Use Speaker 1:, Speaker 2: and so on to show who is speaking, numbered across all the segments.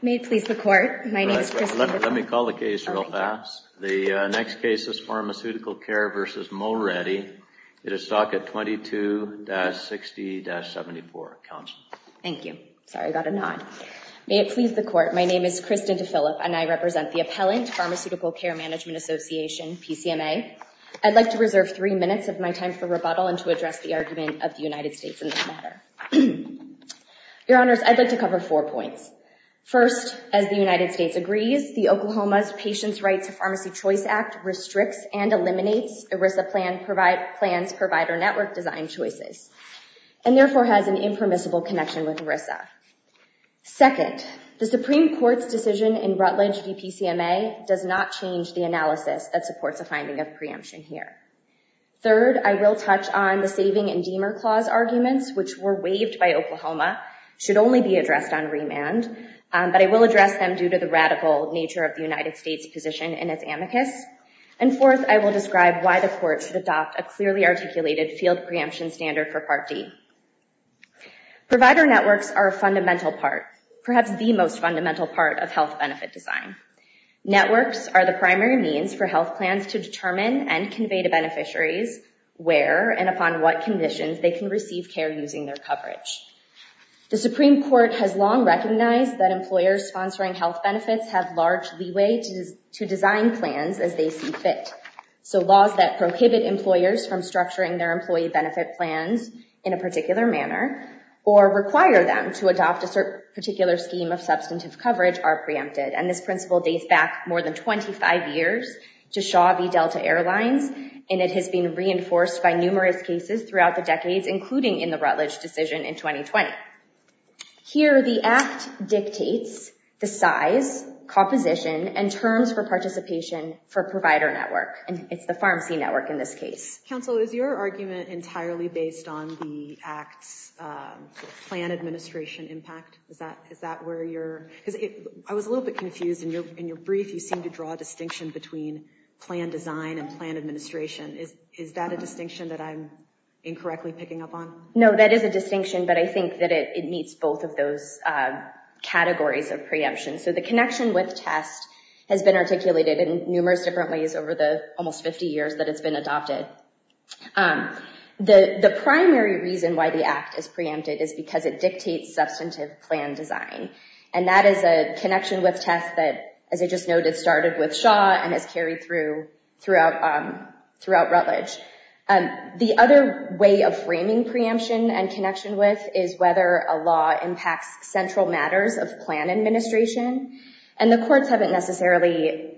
Speaker 1: May it please the court. My name is Kristen.
Speaker 2: Let me call the case real fast. The next case is Pharmaceutical Care versus Moretti. It is docket 22-60-74. Counsel.
Speaker 1: Thank you. Sorry, I got a nod. May it please the court. My name is Kristen DePhillip, and I represent the appellant, Pharmaceutical Care Management Association, PCMA. I'd like to reserve 3 minutes of my time for rebuttal and to address the argument of the United States in this matter. Your Honors, I'd like to cover 4 points. First, as the United States agrees, the Oklahoma's Patients' Right to Pharmacy Choice Act restricts and eliminates ERISA plans provider network design choices, and therefore has an impermissible connection with ERISA. Second, the Supreme Court's decision in Rutledge v. PCMA does not change the analysis that supports a finding of preemption here. Third, I will touch on the Saving and Deemer Clause arguments, which were waived by Oklahoma, should only be addressed on remand, but I will address them due to the radical nature of the United States' position in its amicus. And fourth, I will describe why the court should adopt a clearly articulated field preemption standard for Part D. Provider networks are a fundamental part, perhaps the most fundamental part of health benefit design. Networks are the primary means for health plans to determine and convey to beneficiaries where and upon what conditions they can receive care using their coverage. The Supreme Court has long recognized that employers sponsoring health benefits have large leeway to design plans as they see fit. So laws that prohibit employers from structuring their employee benefit plans in a particular manner or require them to adopt a particular scheme of substantive coverage are preempted. And this principle dates back more than 25 years to Shaw v. Delta Airlines, and it has been reinforced by numerous cases throughout the decades, including in the Rutledge decision in 2020. Here, the Act dictates the size, composition, and terms for participation for provider network, and it's the pharmacy network in this case.
Speaker 3: Counsel, is your argument entirely based on the Act's plan administration impact? Is that where you're? Because I was a little bit confused in your brief. You seem to draw a distinction between plan design and plan administration. Is that a distinction that I'm incorrectly picking up on?
Speaker 1: No, that is a distinction, but I think that it meets both of those categories of preemption. So the connection with test has been articulated in numerous different ways over the almost 50 years that it's been adopted. The primary reason why the Act is preempted is because it dictates substantive plan design. And that is a connection with test that, as I just noted, started with Shaw and has carried throughout Rutledge. The other way of framing preemption and connection with is whether a law impacts central matters of plan administration. And the courts haven't necessarily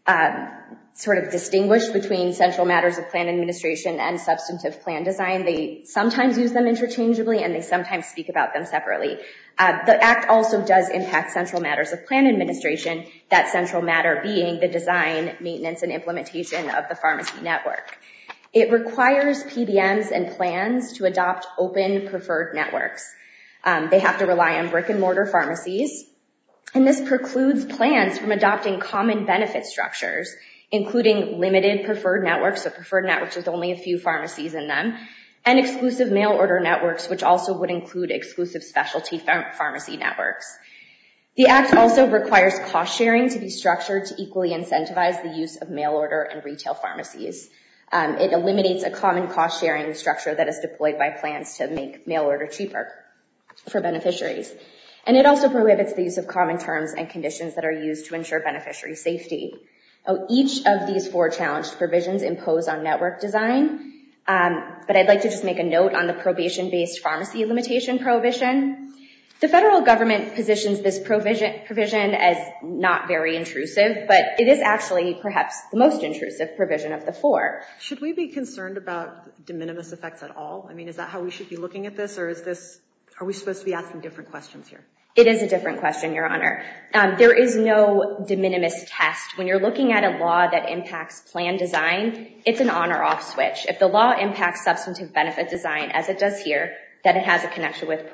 Speaker 1: sort of distinguished between central matters of plan administration and substantive plan design. They sometimes use them interchangeably, and they sometimes speak about them separately. The Act also does impact central matters of plan administration, that central matter being the design, maintenance, and implementation of the pharmacy network. It requires PBMs and plans to adopt open preferred networks. They have to rely on brick and mortar pharmacies, and this precludes plans from adopting common benefit structures, including limited preferred networks, so preferred networks with only a few pharmacies in them, and exclusive mail order networks, which also would include exclusive specialty pharmacy networks. The Act also requires cost sharing to be structured to equally incentivize the use of mail order and retail pharmacies. It eliminates a common cost sharing structure that is deployed by plans to make mail order cheaper for beneficiaries. And it also prohibits the use of common terms and conditions that are used to ensure beneficiary safety. Each of these 4 challenged provisions impose on network design, but I'd like to just make a note on the probation-based pharmacy limitation prohibition. The federal government positions this provision as not very intrusive, but it is actually perhaps the most intrusive provision of the 4.
Speaker 3: Should we be concerned about de minimis effects at all? I mean, is that how we should be looking at this, or are we supposed to be asking different questions here?
Speaker 1: It is a different question, Your Honor. There is no de minimis test. When you're looking at a law that impacts plan design, it's an on or off switch. If the law impacts substantive benefit design, as it does here, then it has a connection with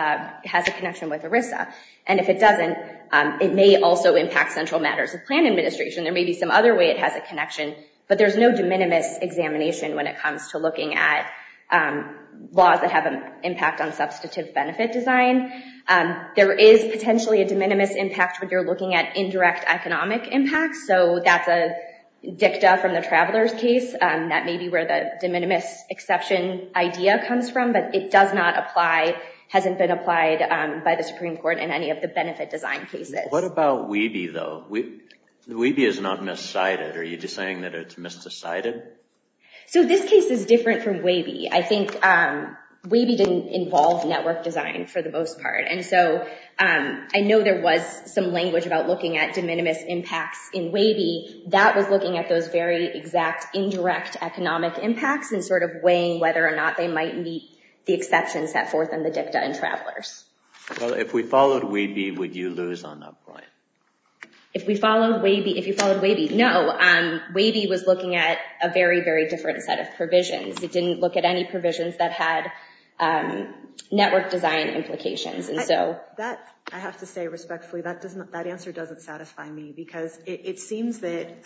Speaker 1: ERISA. And if it doesn't, it may also impact central matters of plan administration. There may be some other way it has a connection, but there's no de minimis examination when it comes to looking at laws that have an impact on substantive benefit design. There is potentially a de minimis impact when you're looking at indirect economic impacts. So that's a dicta from the Travelers case. That may be where the de minimis exception idea comes from, but it does not apply, hasn't been applied by the Supreme Court in any of the benefit design cases.
Speaker 2: What about Wiebe, though? Wiebe is not miscited. Are you just saying that it's misdecided?
Speaker 1: So this case is different from Wiebe. I think Wiebe didn't involve network design for the most part. And so I know there was some language about looking at de minimis impacts in Wiebe. That was looking at those very exact indirect economic impacts and sort of weighing whether or not they might meet the exceptions set forth in the dicta in Travelers.
Speaker 2: Well, if we followed Wiebe, would you lose on that point?
Speaker 1: If you followed Wiebe, no. Wiebe was looking at a very, very different set of provisions. It didn't look at any provisions that had network design implications. And
Speaker 3: I have to say respectfully, that answer doesn't satisfy me, because it seems that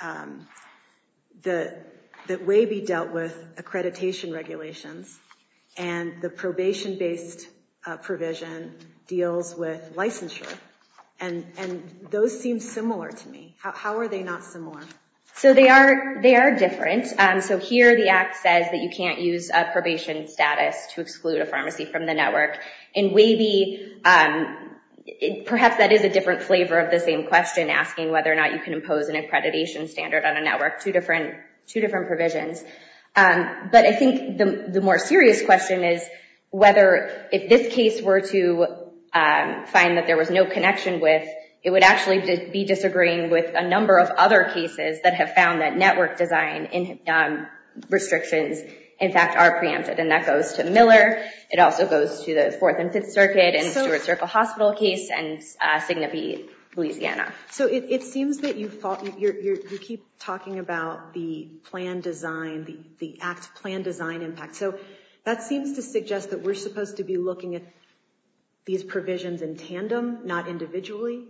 Speaker 3: that Wiebe dealt with accreditation regulations, and the probation-based provision deals with licensure. And those seem similar to me. How are they not similar?
Speaker 1: So they are different. So here the Act says that you can't use a probation status to exclude a pharmacy from the network. In Wiebe, perhaps that is a different flavor of the same question, asking whether or not you can impose an accreditation standard on a network, two different provisions. But I think the more serious question is whether, if this case were to find that there was no connection with, it would actually be disagreeing with a number of other cases that have found that network design restrictions, in fact, are preempted. And that goes to Miller. It also goes to the Fourth and Fifth Circuit and Stewart Circle Hospital case and Cigna v. Louisiana.
Speaker 3: So it seems that you keep talking about the plan design, the Act plan design impact. So that seems to suggest that we're supposed to be looking at these provisions in tandem, not individually,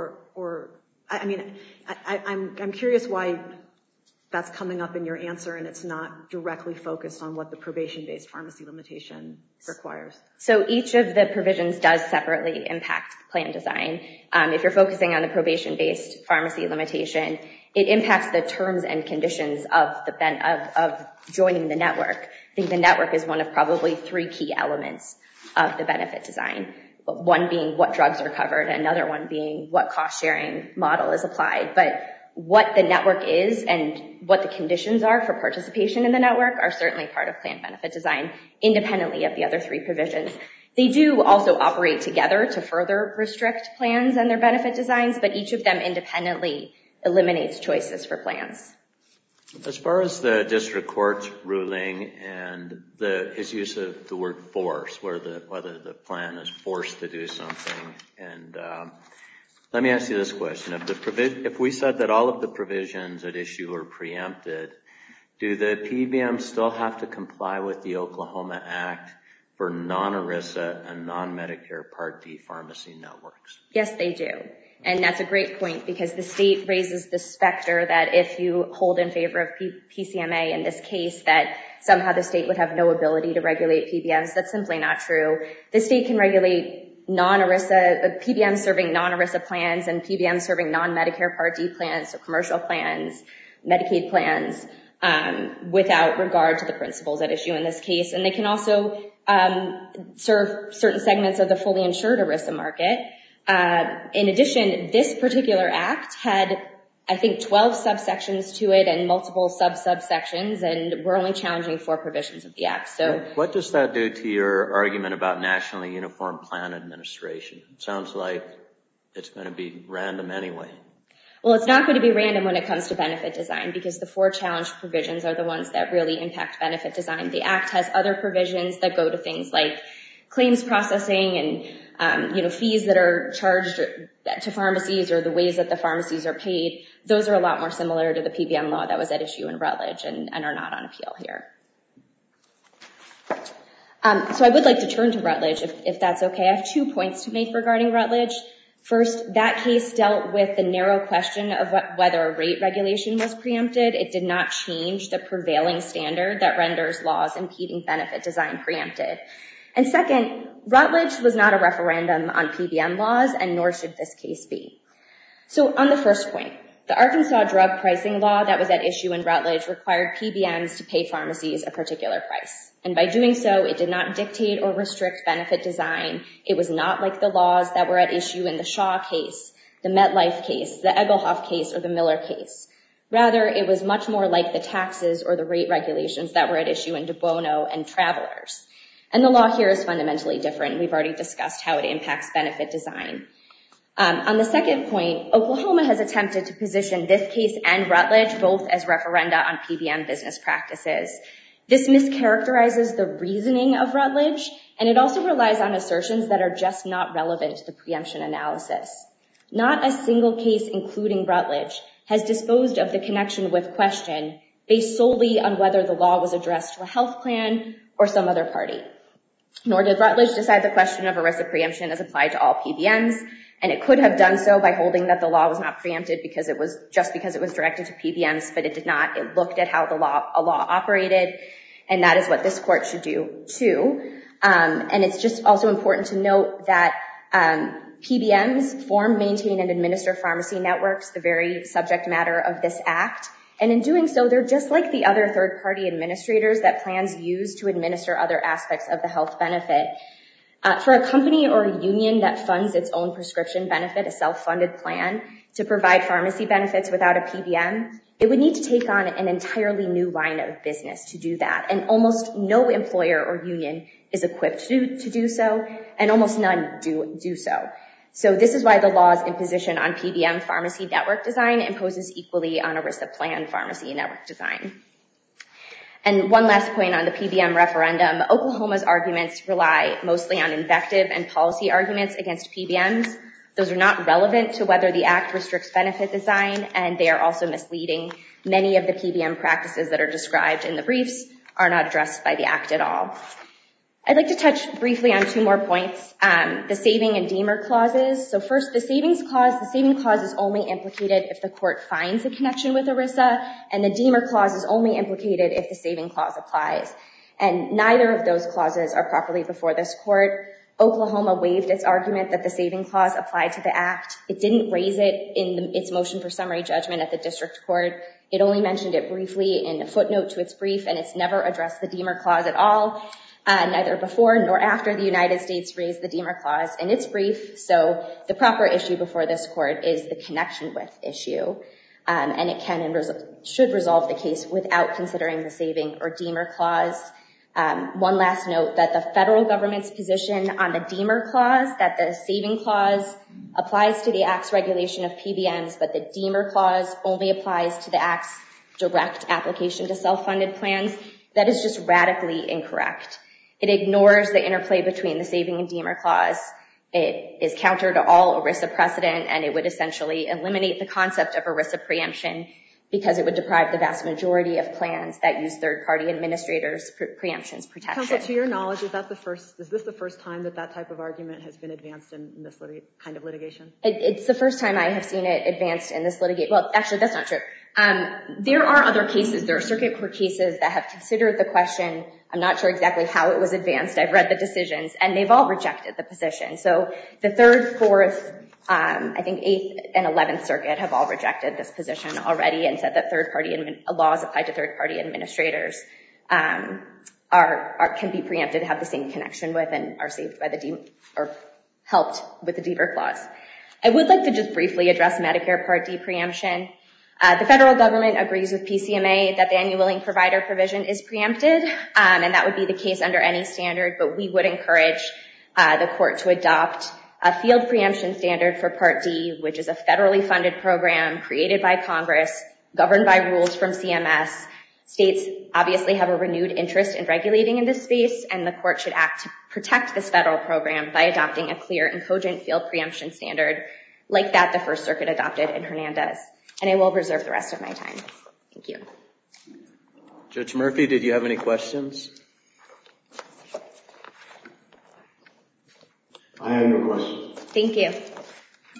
Speaker 3: I'm curious why that's coming up in your answer and it's not directly focused on what the probation-based pharmacy limitation requires.
Speaker 1: So each of the provisions does separately impact plan design. If you're focusing on the probation-based pharmacy limitation, it impacts the terms and conditions of joining the network. I think the network is one of probably three key elements of the benefit design. One being what drugs are covered, another one being what cost-sharing model is applied. But what the network is and what the conditions are for participation in the network are certainly part of plan benefit design, independently of the other three provisions. They do also operate together to further restrict plans and their benefit designs, but each of them independently eliminates choices for plans.
Speaker 2: As far as the district court's ruling and his use of the word force, whether the plan is forced to do something, and let me ask you this question. If we said that all of the provisions at issue are preempted, do the PBMs still have to comply with the Oklahoma Act for non-ERISA and non-Medicare Part D pharmacy networks?
Speaker 1: Yes, they do. And that's a great point, because the state raises the specter that if you hold in favor of PCMA in this case, that somehow the state would have no ability to regulate PBMs. That's simply not true. The state can regulate non-ERISA, PBMs serving non-ERISA plans and PBMs serving non-Medicare Part D plans, so commercial plans, Medicaid plans, without regard to the principles at issue in this case. And they can also serve certain segments of the fully insured ERISA market. In addition, this particular act had, I think, 12 subsections to it and multiple subsections, and we're only challenging 4 provisions of the act. So,
Speaker 2: what does that do to your argument about nationally uniform plan administration? It sounds like it's going to be random anyway.
Speaker 1: Well, it's not going to be random when it comes to benefit design, because the 4 challenged provisions are the ones that really impact benefit design. The act has other provisions that go to things like claims processing and fees that are charged to pharmacies, or the ways that the pharmacies are paid. Those are a lot more similar to the PBM law that was at issue in Rutledge and are not on appeal here. So I would like to turn to Rutledge, if that's okay. I have 2 points to make regarding Rutledge. First, that case dealt with the narrow question of whether rate regulation was preempted. It did not change the prevailing standard that renders laws impeding benefit design preempted. And second, Rutledge was not a referendum on PBM laws, and nor should this case be. So on the first point, the Arkansas drug pricing law that was at issue in Rutledge required PBMs to pay pharmacies a particular price. And by doing so, it did not dictate or restrict benefit design. It was not like the laws that were at issue in the Shaw case, the MetLife case, the Egelhoff case, or the Miller case. Rather, it was much more like the taxes or the rate regulations that were at issue in De Bono and Travelers. And the law here is fundamentally different. We've already discussed how it impacts benefit design. On the second point, Oklahoma has attempted to position this case and Rutledge both as referenda on PBM business practices. This mischaracterizes the reasoning of Rutledge, and it also relies on assertions that are just not relevant to the preemption analysis. Not a single case, including Rutledge, has disposed of the connection with question based solely on whether the law was addressed to a health plan or some other party. Nor did Rutledge decide the question of ERISA preemption as applied to all PBMs, and it could have done so by holding that the law was not preempted because it was directed to PBMs, but it did not. It looked at how a law operated, and that is what this court should do too. And it's just also important to note that PBMs form, maintain, and administer pharmacy networks, the very subject matter of this act. And in doing so, they're just like the other third-party administrators that plans use to administer other aspects of the health benefit. For a company or a union that funds its own prescription benefit, a self-funded plan, to provide pharmacy benefits without a PBM, it would need to take on an entirely new line of business to do that. And almost no employer or union is equipped to do so, and almost none do so. So this is why the law's imposition on PBM pharmacy network design imposes equally on ERISA plan pharmacy network design. And one last point on the PBM referendum, Oklahoma's arguments rely mostly on invective and policy arguments against PBMs. Those are not relevant to whether the act restricts benefit design, and they are also misleading. Many of the PBM practices that are described in the briefs are not addressed by the act at all. I'd like to touch briefly on two more points, the saving and deemer clauses. So first, the saving clause is only implicated if the court finds a connection with ERISA, and the deemer clause is only implicated if the saving clause applies. And neither of those clauses are properly before this court. Oklahoma waived its argument that the saving clause applied to the act. It didn't raise it in its motion for summary judgment at the district court. It only mentioned it briefly in a footnote to its brief, and it's never addressed the deemer clause at all. Neither before nor after the United States raised the deemer clause in its brief. So the proper issue before this court is the connection with issue. And it can and should resolve the case without considering the saving or deemer clause. One last note that the federal government's position on the deemer clause, that the saving clause applies to the act's regulation of PBMs, but the deemer clause only applies to the act's direct application to self-funded plans, that is just radically incorrect. It ignores the interplay between the saving and deemer clause. It is counter to all ERISA precedent, and it would essentially eliminate the concept of ERISA preemption because it would deprive the vast majority of plans that use third-party administrators preemptions protection.
Speaker 3: Counsel, to your knowledge, is this the first time that type of argument has been advanced in this kind of litigation?
Speaker 1: It's the first time I have seen it advanced in this litigation. Well, actually, that's not true. There are other cases. There are circuit court cases that have considered the question. I'm not sure exactly how it was advanced. I've read the decisions, and they've all rejected the position. So the 3rd, 4th, I think 8th and 11th Circuit have all rejected this position already and said that laws applied to third-party administrators can be preempted, have the same connection with, and are saved by or helped with the deemer clause. I would like to just briefly address Medicare Part D preemption. The federal government agrees with PCMA that the annual willing provider provision is preempted, and that would be the case under any standard, but we would encourage the court to adopt a field preemption standard for Part D, which is a federally funded program created by Congress, governed by rules from CMS. States obviously have a renewed interest in regulating in this space, and the court should act to protect this federal program by adopting a clear and cogent field preemption standard like that the First Circuit adopted in Hernandez. And I will reserve the rest of my time. Thank you.
Speaker 2: Judge Murphy, did you have any questions?
Speaker 4: I have no questions.
Speaker 1: Thank you.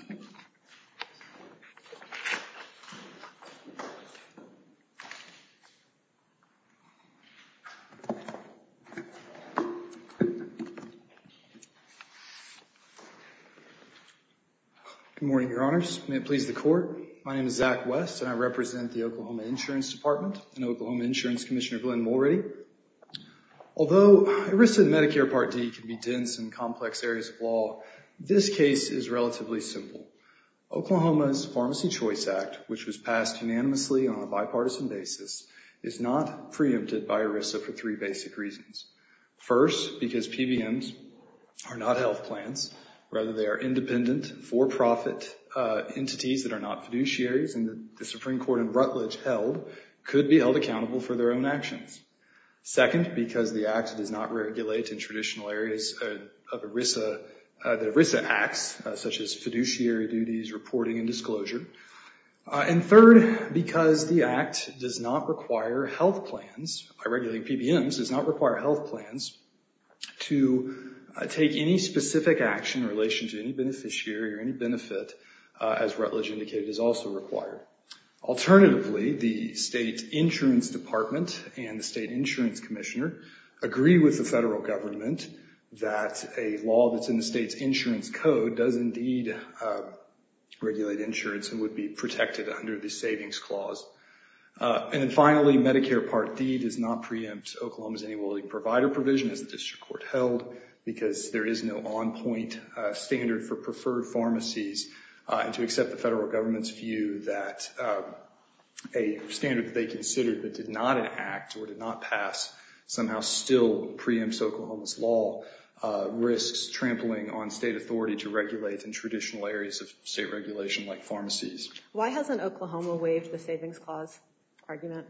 Speaker 4: Good morning, Your Honors. May it please the Court. My name is Zach West, and I represent the Oklahoma Insurance Department and Oklahoma Insurance Commissioner Glenn Mulready. Although ERISA and Medicare Part D can be dense and complex areas of law, this case is relatively simple. Oklahoma's Pharmacy Choice Act, which was passed unanimously on a bipartisan basis, is not preempted by ERISA for three basic reasons. First, because PBMs are not health plans. Rather, they are independent, for-profit entities that are not fiduciaries, and the Supreme Court in Rutledge could be held accountable for their own actions. Second, because the Act does not regulate in traditional areas of ERISA, the ERISA acts, such as fiduciary duties, reporting, and disclosure. And third, because the Act does not require health plans, by regulating PBMs, does not require health plans to take any specific action in relation to any beneficiary or any benefit, as Rutledge indicated, is also required. Alternatively, the State Insurance Department and the State Insurance Commissioner agree with the federal government that a law that's in the state's insurance code does indeed regulate insurance and would be protected under the Savings Clause. And then finally, Medicare Part D does not preempt Oklahoma's any willing provider provision, as the district court held, because there is no on-point standard for preferred pharmacies, and to accept the federal government's view that a standard that they considered but did not enact or did not pass somehow still preempts Oklahoma's law, risks trampling on state authority to regulate in traditional areas of state regulation like pharmacies.
Speaker 3: Why hasn't Oklahoma waived the Savings Clause argument?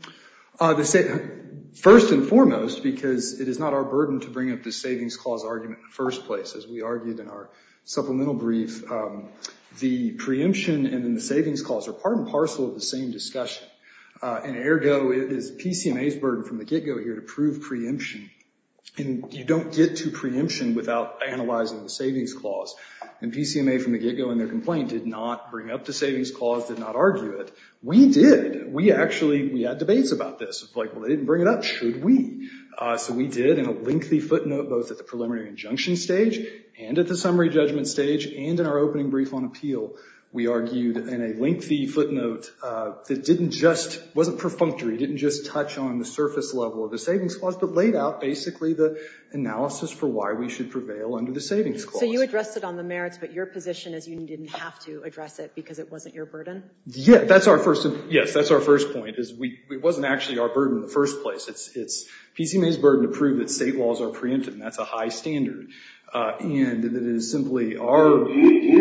Speaker 4: First and foremost, because it is not our burden to bring up the Savings Clause argument in the first place. As we argued in our supplemental brief, the preemption and then the Savings Clause are part and parcel of the same discussion. And ergo, it is PCMA's burden from the get-go here to prove preemption. And you don't get to preemption without analyzing the Savings Clause. And PCMA from the get-go in their complaint did not bring up the Savings Clause, did not argue it. We did. We had debates about this. It's like, well, they didn't bring it up. Should we? So we did in a lengthy footnote, both at the preliminary injunction stage and at the summary judgment stage and in our opening brief on appeal. We argued in a lengthy footnote that wasn't perfunctory, didn't just touch on the surface level of the Savings Clause, but laid out basically the analysis for why we should prevail under the Savings Clause.
Speaker 3: So you addressed it on the merits, but your position is you didn't have to address it because it wasn't your burden?
Speaker 4: Yeah, that's our first point, is it wasn't actually our burden in the first place. It's PCMA's burden to prove that state laws are preempted, and that's a high standard. And that it is simply our...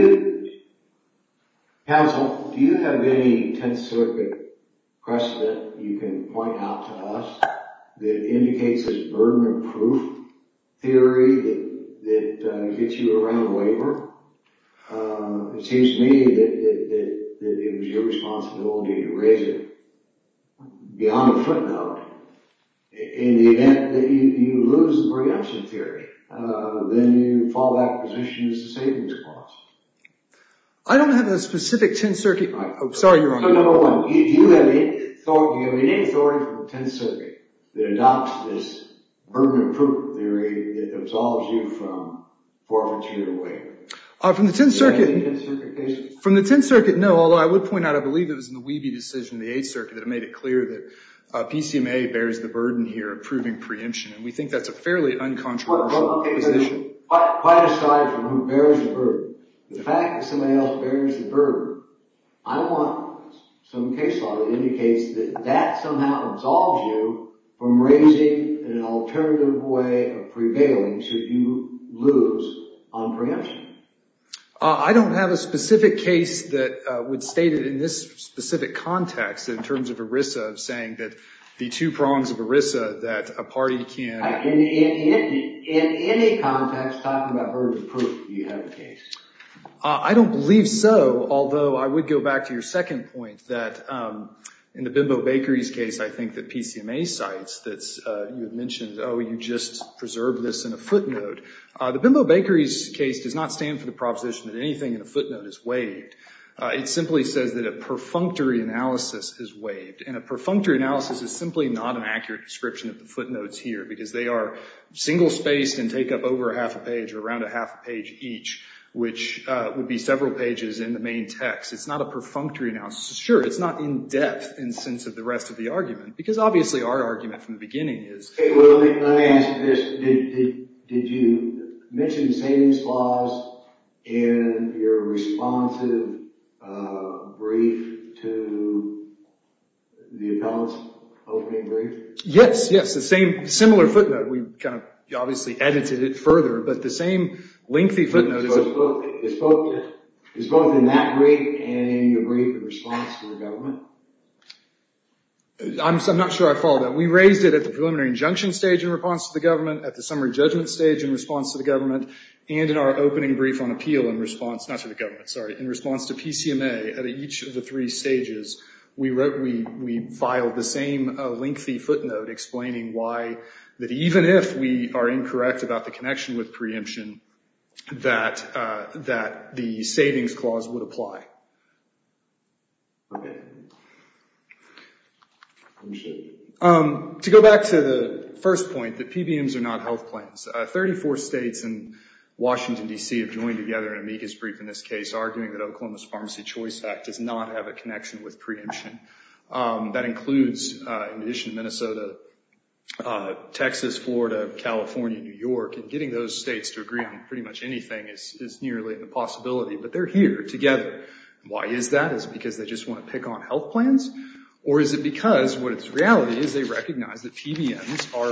Speaker 5: Counsel, do you have any 10th Circuit precedent you can point out to us that indicates this burden of proof theory that gets you around a waiver? It seems to me that it was your responsibility to raise it beyond a footnote. In the event that you lose the preemption theory, then you fall back position as the Savings Clause.
Speaker 4: I don't have a specific 10th Circuit... Oh, sorry, Your Honor.
Speaker 5: So, number one, do you have any authority from the 10th Circuit that adopts this burden of proof theory that absolves you from forfeiture or waiver?
Speaker 4: From the 10th Circuit...
Speaker 5: Any 10th Circuit cases?
Speaker 4: From the 10th Circuit, no, although I would point out, I believe it was in the Wiebe decision in the 8th Circuit that it made it clear that PCMA bears the burden here of proving preemption, and we think that's a fairly uncontroversial position.
Speaker 5: Quite aside from who bears the burden, the fact that somebody else bears the burden, I want some case law that indicates that somehow absolves you from raising an alternative way of prevailing should you lose on preemption.
Speaker 4: I don't have a specific case that would state it in this specific context in terms of ERISA, of saying that the two prongs of ERISA that a party can...
Speaker 5: In any context, talking about burden of proof, do you have a case?
Speaker 4: I don't believe so, although I would go back to your second point that in the Bimbo Bakeries case, I think that PCMA cites that you had mentioned, you just preserved this in a footnote. The Bimbo Bakeries case does not stand for the proposition that anything in a footnote is waived. It simply says that a perfunctory analysis is waived, and a perfunctory analysis is simply not an accurate description of the footnotes here because they are single-spaced and take up over a half a page or around a half a page each, which would be several pages in the main text. It's not a perfunctory analysis. Sure, it's not in depth in the sense of the rest of the argument, because obviously our argument from the beginning is...
Speaker 5: Hey, well, let me ask you this. Did you mention the savings clause in your responsive brief to the appellant's opening brief?
Speaker 4: Yes, the similar footnote. We kind of obviously edited it further, but the same lengthy footnote is...
Speaker 5: It's both in that brief and in your brief in response to the government?
Speaker 4: I'm not sure I follow that. We raised it at the preliminary injunction stage in response to the government, at the summary judgment stage in response to the government, and in our opening brief on appeal in response, not to the government, sorry, in response to PCMA. At each of the three stages, we filed the same lengthy footnote explaining why that even if we are incorrect about the connection with preemption, that the savings clause would apply.
Speaker 5: Okay.
Speaker 4: To go back to the first point, that PBMs are not health plans, 34 states and Washington, D.C. have joined together in an amicus brief in this case, arguing that Oklahoma's Pharmacy Choice Act does not have a connection with preemption. That includes, in addition to Minnesota, Texas, Florida, California, New York, and getting those states to agree on pretty much anything is nearly an impossibility. But they're here together. Why is that? Is it because they just want to pick on health plans? Or is it because what its reality is they recognize that PBMs are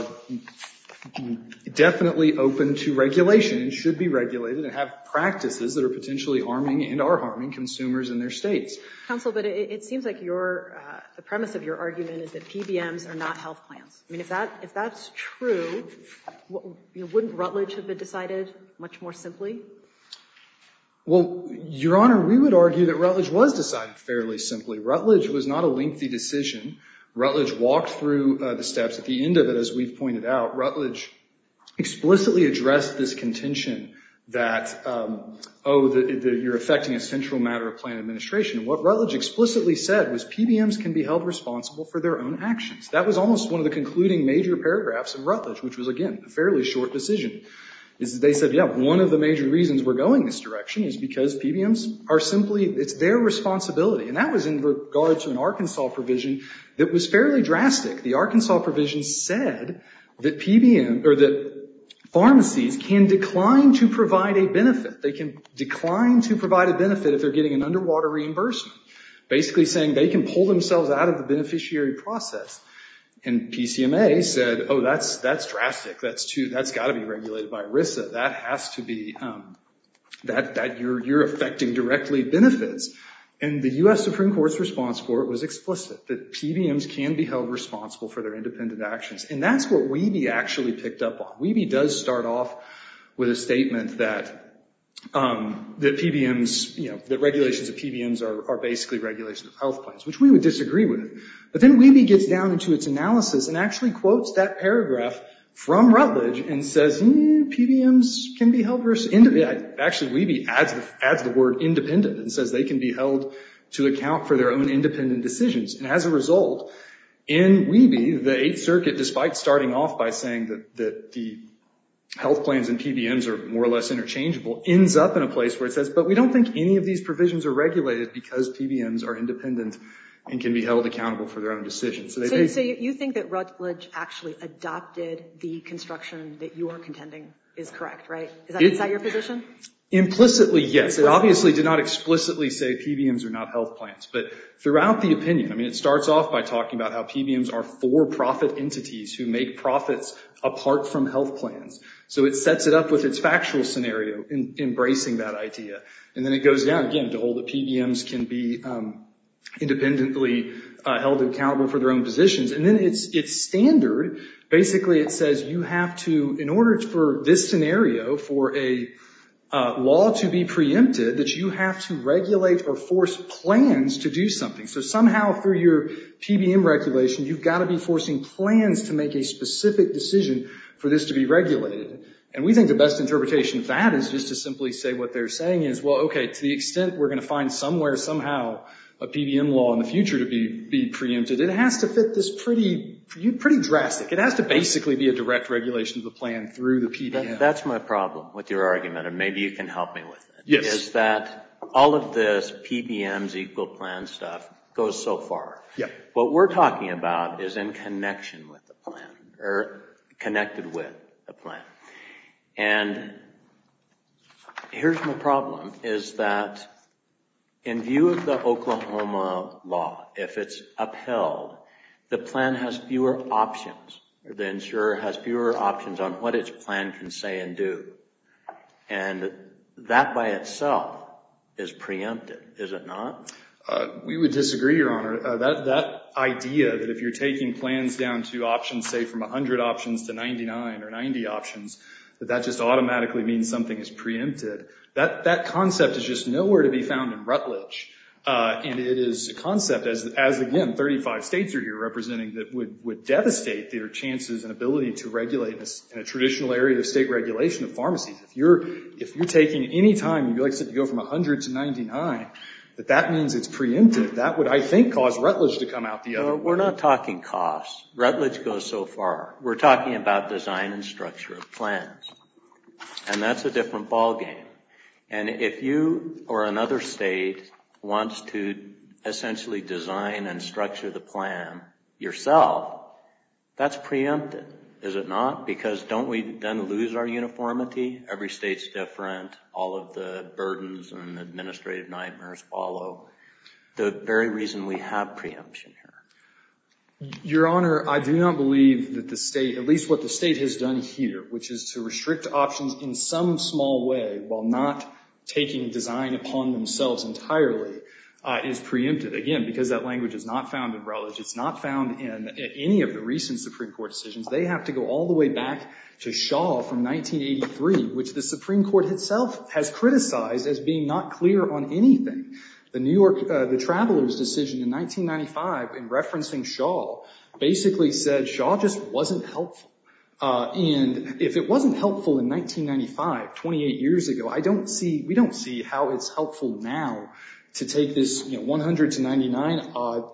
Speaker 4: definitely open to regulation and should be regulated and have practices that are potentially harming and are harming consumers in their states?
Speaker 3: Counsel, but it seems like the premise of your argument is that PBMs are not health plans. I mean, if that's true, wouldn't Rutledge have been decided much more simply?
Speaker 4: Well, Your Honor, we would argue that Rutledge was decided fairly simply. Rutledge was not a lengthy decision. Rutledge walked through the steps. At the end of it, as we've pointed out, Rutledge explicitly addressed this contention that, you're affecting a central matter of plan administration. What Rutledge explicitly said was PBMs can be held responsible for their own actions. That was almost one of the concluding major paragraphs of Rutledge, which was, again, a fairly short decision. They said, one of the major reasons we're going this direction is because PBMs are simply, it's their responsibility. And that was in regard to an Arkansas provision that was fairly drastic. The Arkansas provision said that that pharmacies can decline to provide a benefit. They can decline to provide a benefit if they're getting an underwater reimbursement, basically saying they can pull themselves out of the beneficiary process. And PCMA said, that's drastic. That's got to be regulated by ERISA. That has to be, that you're affecting directly benefits. And the U.S. Supreme Court's response for it was explicit, that PBMs can be held responsible for their independent actions. And that's what WEBE actually picked up on. WEBE does start off with a statement that PBMs, that regulations of PBMs are basically regulations of health plans, which we would disagree with. But then WEBE gets down into its analysis and actually quotes that paragraph from Rutledge and says, PBMs can be held actually, WEBE adds the word independent and says they can be held to account for their own independent decisions. And as a result, in WEBE, the Eighth Circuit, despite starting off by saying that the health plans and PBMs are more or less interchangeable, ends up in a place where it says, but we don't think any of these provisions are regulated because PBMs are independent and can be held accountable for their own decisions. So
Speaker 3: you think that Rutledge actually adopted the construction that you are contending is correct, right? Is that your position?
Speaker 4: Implicitly, yes. It obviously did not explicitly say PBMs are not health plans. But throughout the opinion, it starts off by talking about how PBMs are for-profit entities who make profits apart from health plans. So it sets it up with its factual scenario in embracing that idea. And then it goes down again to hold that PBMs can be independently held accountable for their own positions. And then it's standard. Basically, it says you have to, in order for this scenario, for a law to be preempted, that you have to regulate or force plans to do something. So somehow through your PBM regulation, you've got to be forcing plans to make a specific decision for this to be regulated. And we think the best interpretation of that is just to simply say what they're saying is, well, okay, to the extent we're going to find somewhere, somehow, a PBM law in the future to be preempted, it has to fit this pretty drastic. It has to basically be a direct regulation of the plan through the PBM.
Speaker 2: That's my problem with your argument, and maybe you can help me with it.
Speaker 4: Yes.
Speaker 2: Is that all of this PBM's equal plan stuff goes so far.
Speaker 4: Yeah.
Speaker 2: What we're talking about is in connection with the plan, or connected with the plan. And here's my problem, is that in view of the Oklahoma law, if it's upheld, the plan has fewer options, or the insurer has fewer options on what its plan can say and do. And that by itself is preempted, is it not?
Speaker 4: We would disagree, Your Honor. That idea that if you're taking plans down to options, say from 100 options to 99 or 90 options, that just automatically means something is preempted. That concept is just nowhere to be found in Rutledge. And it is a concept, as again, 35 states are here representing, that would devastate their chances and ability to regulate in a traditional area of state regulation of pharmacies. If you're taking any time, like I said, you go from 100 to 99, that means it's preempted. That would, I think, cause Rutledge to come out the other way.
Speaker 2: We're not talking costs. Rutledge goes so far. We're talking about design and structure of plans. And that's a different ballgame. And if you or another state wants to essentially design and structure the plan yourself, that's preempted, is it not? Because don't we then lose our uniformity? Every state's different. All of the burdens and administrative nightmares follow. The very reason we have preemption here.
Speaker 4: Your Honor, I do not believe that the state, at least what the state has done here, which is to restrict options in some small way while not taking design upon themselves entirely, is preempted. Again, because that language is not found in Rutledge. It's not found in any of the recent Supreme Court decisions. They have to go all the way back to Shaw from 1983, which the Supreme Court itself has criticized as being not clear on anything. The Travelers decision in 1995, in referencing Shaw, basically said Shaw just wasn't helpful. And if it wasn't helpful in 1995, 28 years ago, we don't see how it's helpful now to take this 100 to 99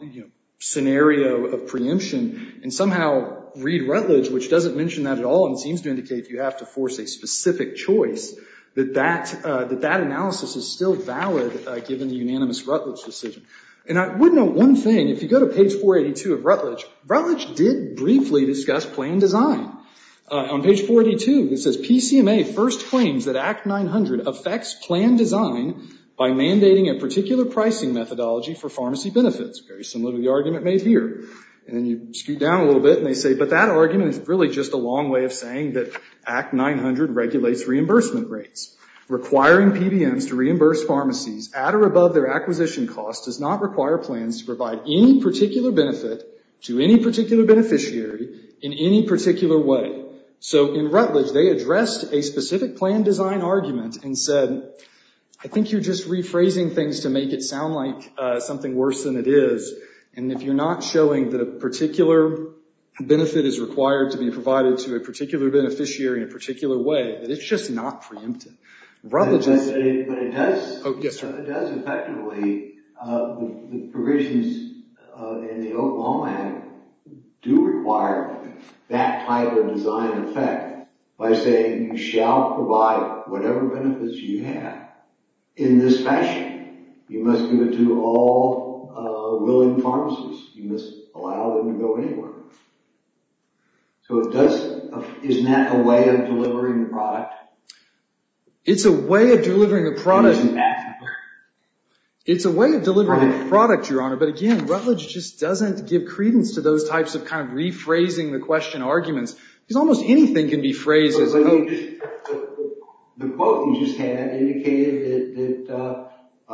Speaker 4: scenario of preemption and somehow read Rutledge, which doesn't mention that at all and seems to indicate you have to force a specific choice, that analysis is still valid given the unanimous Rutledge decision. And I would note one thing. If you go to page 482 of Rutledge, Rutledge did briefly discuss plan design. On page 482, it says, PCMA first claims that Act 900 affects plan design by mandating a particular pricing methodology for pharmacy benefits, very similar to the argument made here. And then you scoot down a little bit and they say, but that argument is really just a long way of saying that Act 900 regulates reimbursement rates. Requiring PBMs to reimburse pharmacies at or above their acquisition cost does not require plans to provide any particular benefit to any particular beneficiary in any particular way. So in Rutledge, they addressed a specific plan design argument and said, I think you're just rephrasing things to make it sound like something worse than it is. And if you're not showing that a particular benefit is required to be provided to a particular beneficiary in a particular way, that it's just not preempted. Rutledge is...
Speaker 5: But it does...
Speaker 4: Oh, yes, sir.
Speaker 5: It does effectively, the provisions in the Oklahoma Act do require that type of design effect by saying you shall provide whatever benefits you have in this fashion. You must give it to all willing pharmacists. You must allow them to go anywhere. So it does, isn't that a way of delivering the product?
Speaker 4: It's a way of delivering the product. It's a way of delivering the product, Your Honor. But again, Rutledge just doesn't give credence to those types of kind of rephrasing the question arguments. Because almost anything can be phrased as...
Speaker 5: The quote you just had indicated that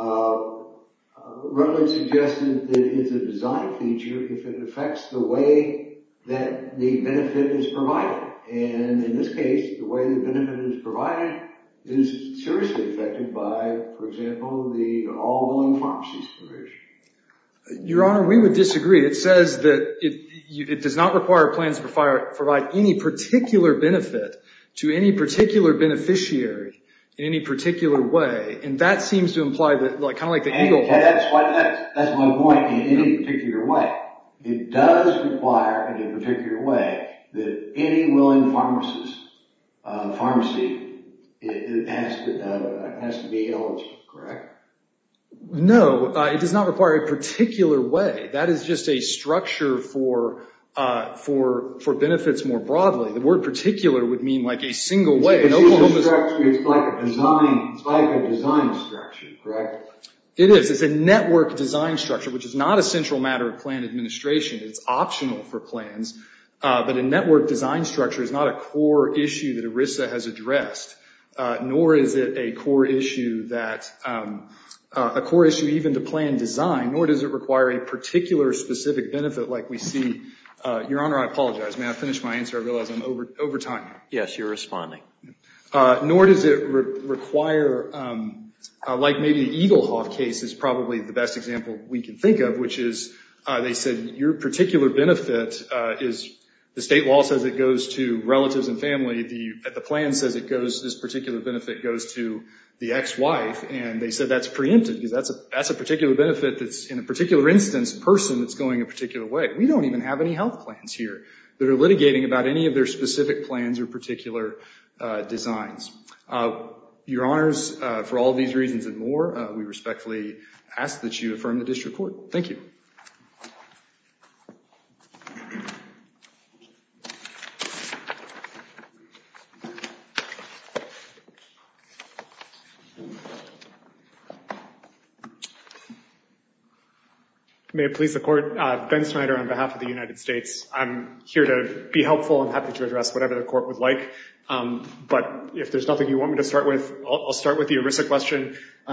Speaker 5: Rutledge suggested that it's a design feature if it affects the way that the benefit is provided. And in this case, the way the benefit is provided is seriously affected by, for example, the all willing pharmacies provision.
Speaker 4: Your Honor, we would disagree. It says that it does not require plans to provide any particular benefit to any particular beneficiary in any particular way. And that seems to imply that, like, kind of like the Eagle.
Speaker 5: That's my point, in any particular way. It does require, in a particular way, that any willing pharmacy, it has to be eligible, correct?
Speaker 4: No, it does not require a particular way. That is just a structure for benefits more broadly. The word particular would mean like a single way.
Speaker 5: It's like a design structure, correct?
Speaker 4: It is. It's a network design structure, which is not a central matter of plan administration. It's optional for plans. But a network design structure is not a core issue that ERISA has addressed, nor is it a core issue even to plan design, nor does it require a particular specific benefit like we see. Your Honor, I apologize. May I finish my answer? I realize I'm over time here.
Speaker 2: Yes, you're responding.
Speaker 4: Nor does it require, like maybe the Eaglehawk case is probably the best example we can think of, which is they said your particular benefit is, the state law says it goes to relatives and family. The plan says this particular benefit goes to the ex-wife, and they said that's preempted because that's a particular benefit that's in a particular instance person that's going a particular way. We don't even have any health plans here that are litigating about any of their specific plans or particular designs. Your Honors, for all of these reasons and more, we respectfully ask that you affirm the district court. Thank you.
Speaker 6: May it please the Court, Ben Snyder on behalf of the United States. I'm here to be helpful and happy to address whatever the Court would like. But if there's nothing you want me to start with, I'll start with the ERISA question,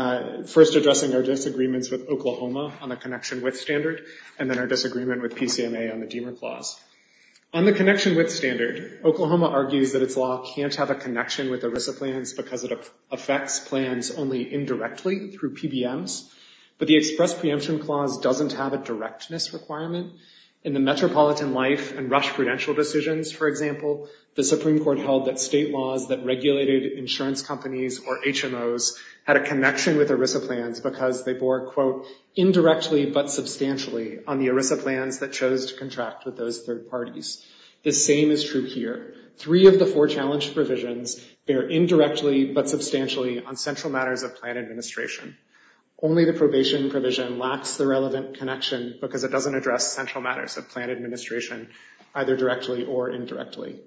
Speaker 6: first addressing our disagreements with Oklahoma on the connection with standard, and then our disagreement with PCMA on the Deamer Clause. On the connection with standard, Oklahoma argues that its law can't have a connection with ERISA plans because it affects plans only indirectly through PBMs. But the express preemption clause doesn't have a directness requirement. In the Metropolitan Life and Rush Prudential decisions, for example, the Supreme Court held that state laws that regulated insurance companies or HMOs had a connection with ERISA plans because they bore, quote, indirectly but substantially on the ERISA plans that chose to contract with those third parties. The same is true here. 3 of the 4 challenged provisions bear indirectly but substantially on central matters of plan administration. Only the probation provision lacks the relevant connection because it doesn't address central matters of plan administration, either directly or indirectly.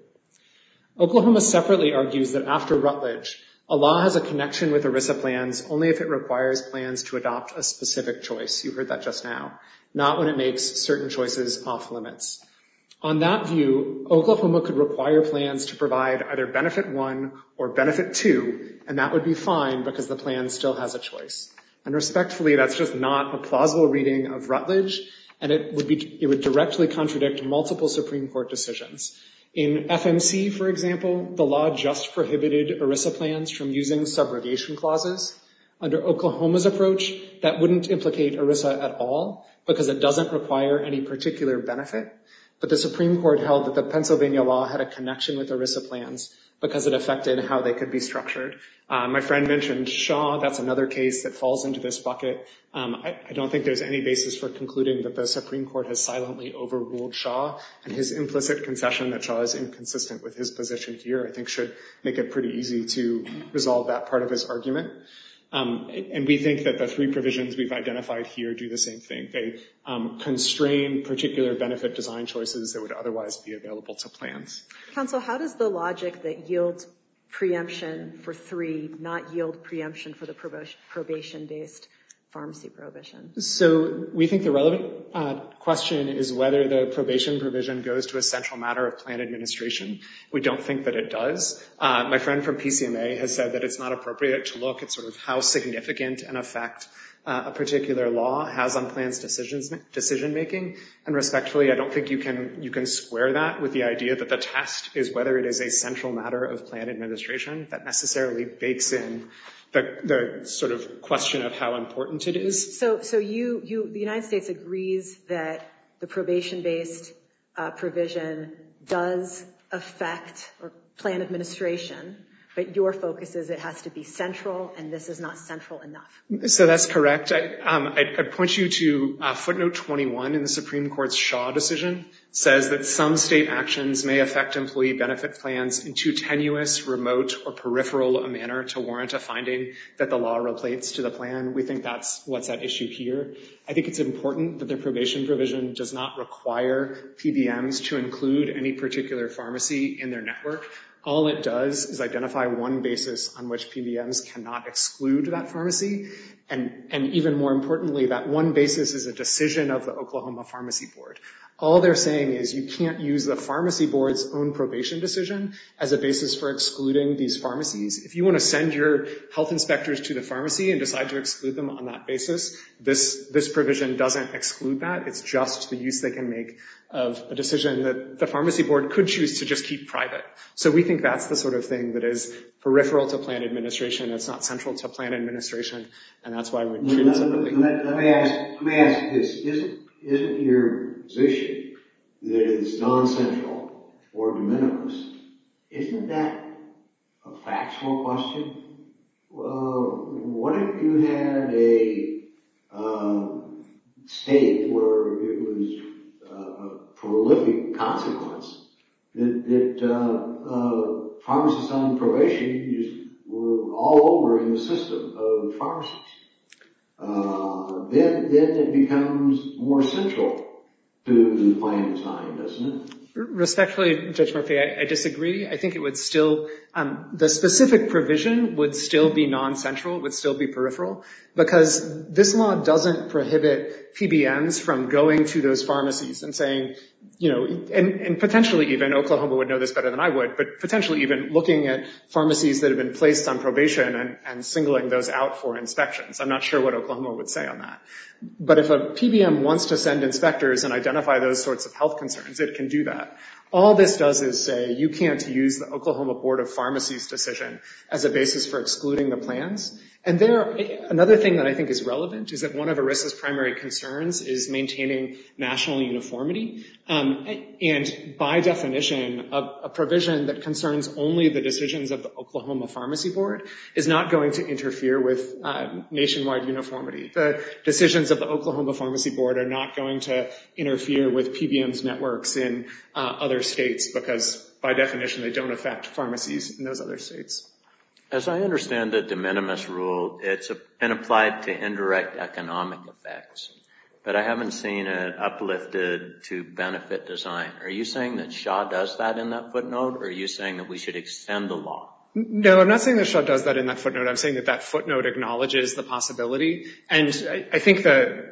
Speaker 6: Oklahoma separately argues that after Rutledge, a law has a connection with ERISA plans only if it requires plans to adopt a specific choice. You heard that just now. Not when it makes certain choices off limits. On that view, Oklahoma could require plans to provide either benefit 1 or benefit 2, and that would be fine because the plan still has a choice. And respectfully, that's just not a plausible reading of Rutledge, and it would directly contradict multiple Supreme Court decisions. In FMC, for example, the law just prohibited ERISA plans from using subrogation clauses. Under Oklahoma's approach, that wouldn't implicate ERISA at all because it doesn't require any particular benefit. But the Supreme Court held that the Pennsylvania law had a connection with ERISA plans because it affected how they could be structured. My friend mentioned Shaw. That's another case that falls into this bucket. I don't think there's any basis for concluding that the Supreme Court has silently overruled Shaw, and his implicit concession that Shaw is inconsistent with his position here, I think, should make it pretty easy to resolve that part of his argument. And we think that the 3 provisions we've identified here do the same thing. They constrain particular benefit design choices that would otherwise be available to plans.
Speaker 3: Counsel, how does the logic that yields preemption for 3 not yield preemption for the probation-based pharmacy prohibition?
Speaker 6: So we think the relevant question is whether the probation provision goes to a central matter of plan administration. We don't think that it does. My friend from PCMA has said that it's not appropriate to look at sort of how significant an effect a particular law has on plans' decision-making. And respectfully, I don't think you can square that with the idea that the test is whether it is a central matter of plan administration. That necessarily bakes in the sort of question of how important it is.
Speaker 3: So the United States agrees that the probation-based provision does affect plan administration, but your focus is it has to be central, and this is not central enough.
Speaker 6: So that's correct. I'd point you to footnote 21 in the Supreme Court's Shaw decision. It says that some state actions may affect employee benefit plans in too tenuous, remote, or peripheral a manner to warrant a finding that the law relates to the plan. We think that's what's at issue here. I think it's important that the probation provision does not require PBMs to include any particular pharmacy in their network. All it does is identify one basis on which PBMs cannot exclude that pharmacy. And even more importantly, that one basis is a decision of the Oklahoma Pharmacy Board. All they're saying is you can't use the pharmacy board's own probation decision as a basis for excluding these pharmacies. If you want to send your health inspectors to the pharmacy and decide to exclude them on that basis, this provision doesn't exclude that. It's just the use they can make of a decision that the pharmacy board could choose to just keep private. So we think that's the sort of thing that is peripheral to plan administration. It's not central to plan administration, and that's why we treat it separately.
Speaker 5: Let me ask this. Isn't your position that it's non-central or de minimis, isn't that a factual question? Well, what if you had a state where it was a prolific consequence that pharmacists on probation just were all over in the system of pharmacies? Then it becomes more central to the plan design, doesn't it?
Speaker 6: Respectfully, Judge Murphy, I disagree. I think it would still, the specific provision would still be non-central, would still be peripheral, because this law doesn't prohibit PBMs from going to those pharmacies and saying, and potentially even, Oklahoma would know this better than I would, but potentially even looking at pharmacies that have been placed on probation and singling those out for inspections. I'm not sure what Oklahoma would say on that. But if a PBM wants to send inspectors and identify those sorts of health concerns, it can do that. All this does is say you can't use the Oklahoma Board of Pharmacy's decision as a basis for excluding the plans. And another thing that I think is relevant is that one of ERISA's primary concerns is maintaining national uniformity. And by definition, a provision that concerns only the decisions of the Oklahoma Pharmacy Board is not going to interfere with nationwide uniformity. The decisions of the Oklahoma Pharmacy Board are not going to interfere with PBM's networks in other states because, by definition, they don't affect pharmacies in those other states.
Speaker 2: As I understand the de minimis rule, it's been applied to indirect economic effects, but I haven't seen it uplifted to benefit design. Are you saying that Shaw does that in that footnote, or are you saying that we should extend the law?
Speaker 6: No, I'm not saying that Shaw does that in that footnote. I'm saying that that footnote acknowledges the possibility. And I think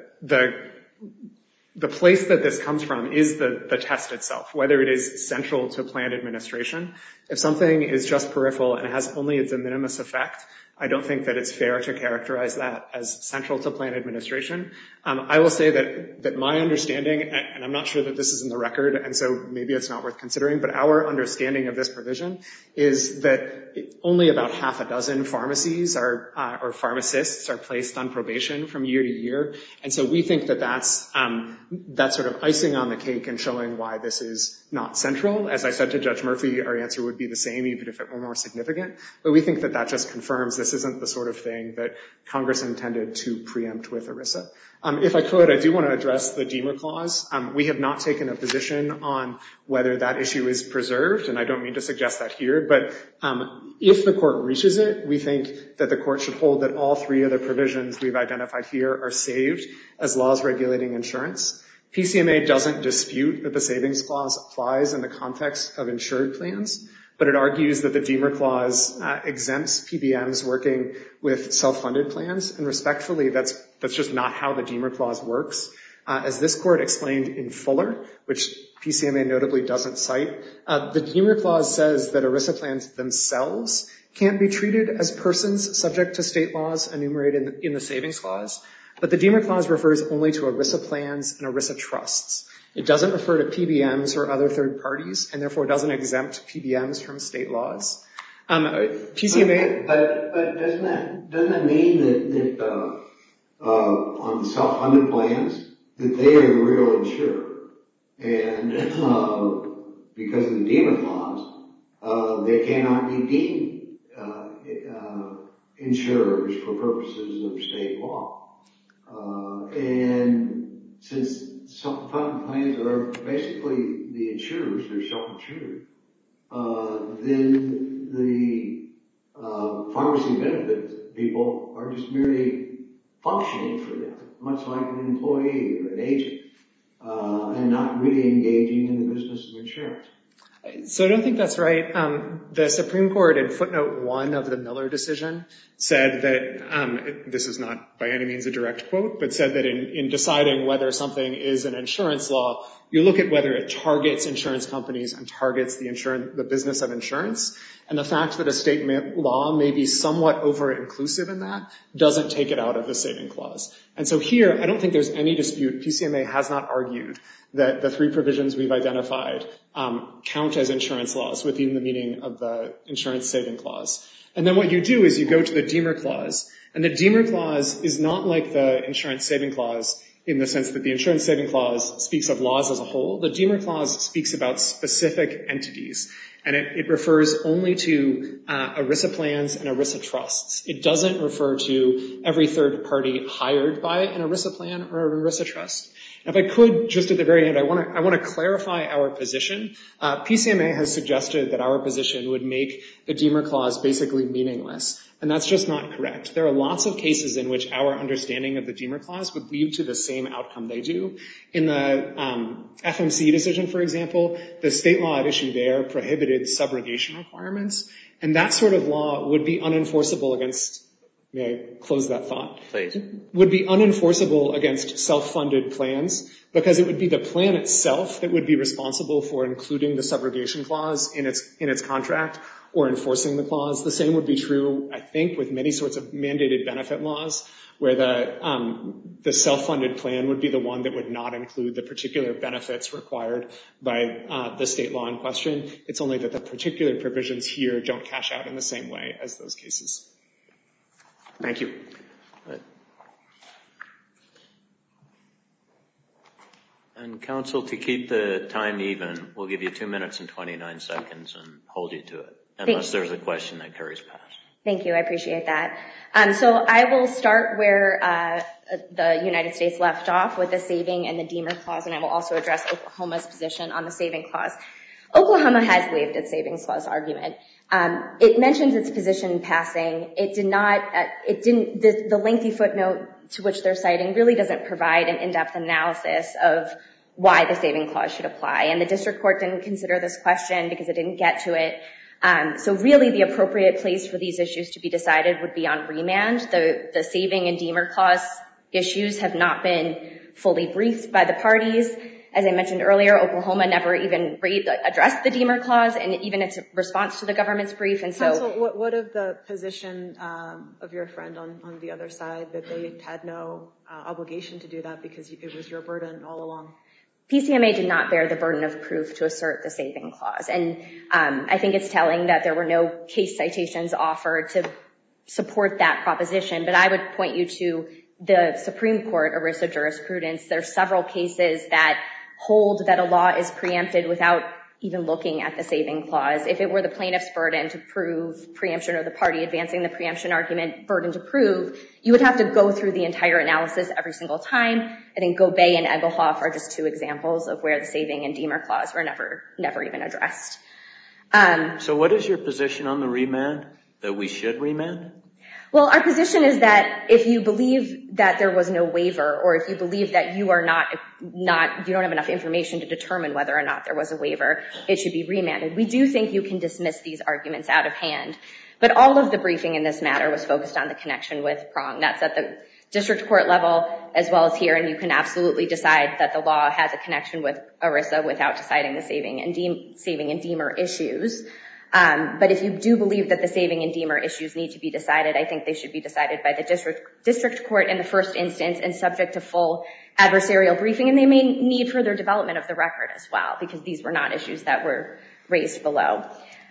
Speaker 6: the place that this comes from is the test itself, whether it is central to plan administration. If something is just peripheral and it has only a de minimis effect, I don't think that it's fair to characterize that as central to plan administration. I will say that my understanding, and I'm not sure that this is in the record, and so maybe it's not worth considering, but our understanding of this provision is that only about half a dozen pharmacies or pharmacists are placed on probation from year to year. And so we think that that's sort of icing on the cake and showing why this is not central. As I said to Judge Murphy, our answer would be the same even if it were more significant. But we think that that just confirms this isn't the sort of thing that Congress intended to preempt with ERISA. If I could, I do want to address the Deamer Clause. We have not taken a position on whether that issue is preserved, and I don't mean to suggest that here, but if the court reaches it, we think that the court should hold that all three of the provisions we've identified here are saved as laws regulating insurance. PCMA doesn't dispute that the Savings Clause applies in the context of insured plans, but it argues that the Deamer Clause exempts PBMs working with self-funded plans, and respectfully, that's just not how the Deamer Clause works. As this court explained in Fuller, which PCMA notably doesn't cite, the Deamer Clause says that ERISA plans themselves can't be treated as persons subject to state laws enumerated in the Savings Clause, but the Deamer Clause refers only to ERISA plans and ERISA trusts. It doesn't refer to PBMs or other third parties, and therefore doesn't exempt PBMs from state laws. PCMA...
Speaker 5: But doesn't that mean that on the self-funded plans, that they are the real insurer? And because of the Deamer Clause, they cannot be deemed insurers for purposes of state law. And since some fund plans are basically the insurers, they're self-insured, then the pharmacy benefits people are just merely functioning for them, much like an employee or an agent, and not really engaging in the business of insurance.
Speaker 6: So I don't think that's right. The Supreme Court in footnote 1 of the Miller decision said that, this is not by any means a direct quote, but said that in deciding whether something is an insurance law, you look at whether it targets insurance companies and targets the business of insurance. And the fact that a state law may be somewhat over-inclusive in that doesn't take it out of the saving clause. And so here, I don't think there's any dispute. PCMA has not argued that the 3 provisions we've identified count as insurance laws within the meaning of the insurance saving clause. And then what you do is you go to the Deamer clause. And the Deamer clause is not like the insurance saving clause in the sense that the insurance saving clause speaks of laws as a whole. The Deamer clause speaks about specific entities. And it refers only to ERISA plans and ERISA trusts. It doesn't refer to every third party hired by an ERISA plan or an ERISA trust. And if I could, just at the very end, I want to clarify our position. PCMA has suggested that our position would make the Deamer clause basically meaningless. And that's just not correct. There are lots of cases in which our understanding of the Deamer clause would lead to the same outcome they do. In the FMC decision, for example, the state law at issue there prohibited subrogation requirements. And that sort of law would be unenforceable against, may I close that thought?
Speaker 2: Please.
Speaker 6: Would be unenforceable against self-funded plans because it would be the plan itself that would be responsible for including the subrogation clause in its contract or enforcing the clause. The same would be true, I think, with many sorts of mandated benefit laws where the self-funded plan would be the one that would not include the particular benefits required by the state law in question. It's only that the particular provisions here don't cash out in the same way as those cases. Thank you.
Speaker 2: And counsel, to keep the time even, we'll give you 2 minutes and 29 seconds and hold you to it, unless there's a question that carries past.
Speaker 1: Thank you. I appreciate that. So I will start where the United States left off with the saving and the Deamer clause, and I will also address Oklahoma's position on the saving clause. Oklahoma has waived its savings clause argument. It mentions its position in passing. The lengthy footnote to which they're citing really doesn't provide an in-depth analysis of why the saving clause should apply. And the district court didn't consider this question because it didn't get to it. So really the appropriate place for these issues to be decided would be on remand. The saving and Deamer clause issues have not been fully briefed by the parties. As I mentioned earlier, Oklahoma never even addressed the Deamer clause and even its response to the government's brief. And so,
Speaker 3: Counsel, what of the position of your friend on the other side that they had no obligation to do that because it was your burden all along?
Speaker 1: PCMA did not bear the burden of proof to assert the saving clause. And I think it's telling that there were no case citations offered to support that proposition. But I would point you to the Supreme Court ERISA jurisprudence. There are several cases that hold that a law is preempted without even looking at the saving clause. If it were the plaintiff's burden to prove preemption or the party advancing the preemption argument burden to prove, you would have to go through the entire analysis every single time. I think Gobey and Egelhoff are just 2 examples of where the saving and Deamer clause were never even addressed.
Speaker 2: So what is your position on the remand, that we should remand?
Speaker 1: Well, our position is that if you believe that there was no waiver, or if you believe that you are you don't have enough information to determine whether or not there was a waiver, it should be remanded. We do think you can dismiss these arguments out of hand. But all of the briefing in this matter was focused on the connection with prong. That's at the district court level as well as here, and you can absolutely decide that the law has a connection with ERISA without deciding the saving and Deamer issues. But if you do believe that the saving and Deamer issues need to be decided, I think they should be decided by the district court in the first instance and subject to full adversarial briefing. And they may need further development of the record as well, because these were not issues that were raised below.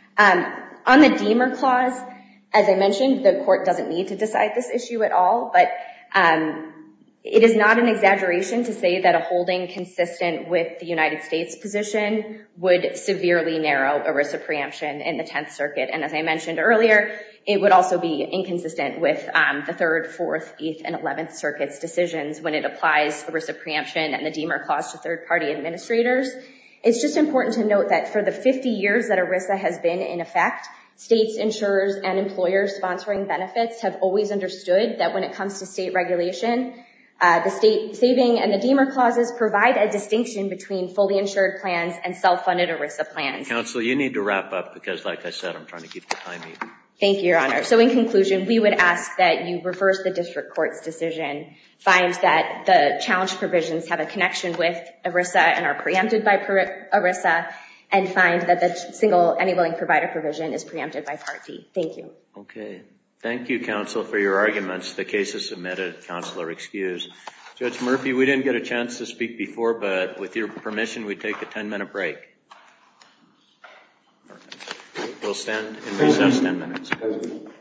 Speaker 1: On the Deamer clause, as I mentioned, the court doesn't need to decide this issue at all, but It is not an exaggeration to say that a holding consistent with the United States position would severely narrow ERISA preemption in the 10th Circuit. And as I mentioned earlier, it would also be inconsistent with the 3rd, 4th, 8th, and 11th Circuit's decisions when it applies ERISA preemption and the Deemer Clause to third-party administrators. It's just important to note that for the 50 years that ERISA has been in effect, states, insurers, and employers sponsoring benefits have always understood that when it comes to state regulation, the state saving and the Deemer clauses provide a distinction between fully insured plans and self-funded ERISA plans.
Speaker 2: Counsel, you need to wrap up because, like I said, I'm trying to keep the time even.
Speaker 1: Thank you, Your Honor. So in conclusion, we would ask that you reverse the district court's decision, find that the challenge provisions have a connection with ERISA and are preempted by ERISA, and find that the single any willing provider provision is preempted by Part D. Thank you.
Speaker 2: Okay. Thank you, counsel, for your arguments. The case is submitted. Counsel are excused. Judge Murphy, we didn't get a chance to speak before, but with your permission, we take a 10-minute break. We'll stand in recess 10 minutes.